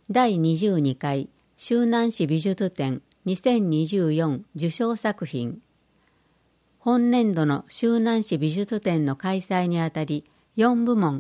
第22回周南市美術展2024受賞作品。本年度の周南市美術展の開催にあたり、4部門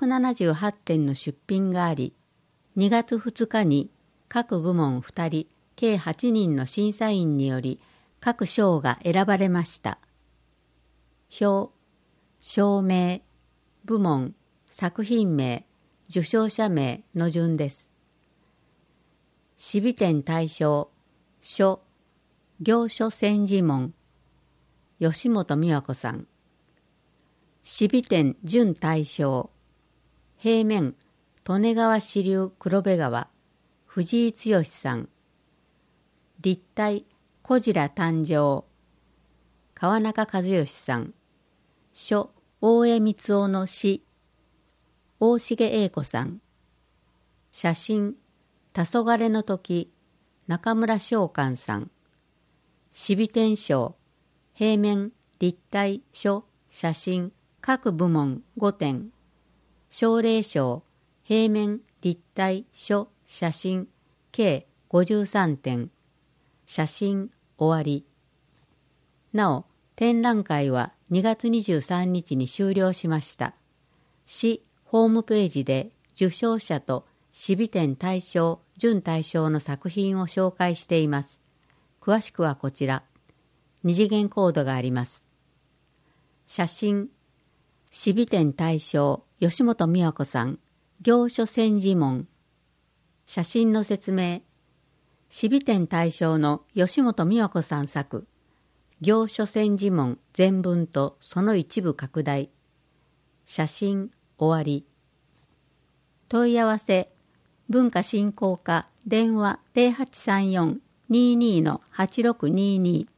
278点の出品があり、2月2日に各部門2人、計8人の審査員により各賞が選ばれました。表、賞名、部門、作品名、受賞者名の順です。市美展大賞、書、行書千字文、吉本美和子さん。市美展準大賞、平面、利根川支流黒部川、藤井剛さん。立体、小白誕生、川中和義さん。書、大江光雄の詩、大重英子さん。写真、黄昏の時、中村昌寛さん。市美展賞、平面、立体、書、写真、各部門5点。奨励賞、平面、立体、書、写真、計53点。写真、終わり。なお、展覧会は2月23日に終了しました。市ホームページで受賞者と市美展大賞、準大賞の作品を紹介しています。詳しくはこちら。二次元コードがあります。写真、市美展大賞、吉本美和子さん、行書千字文。写真の説明、市美展大賞の吉本美和子さん作、行書千字文全文とその一部拡大。写真、終わり。問い合わせ、文化振興課電話 0834-22-8622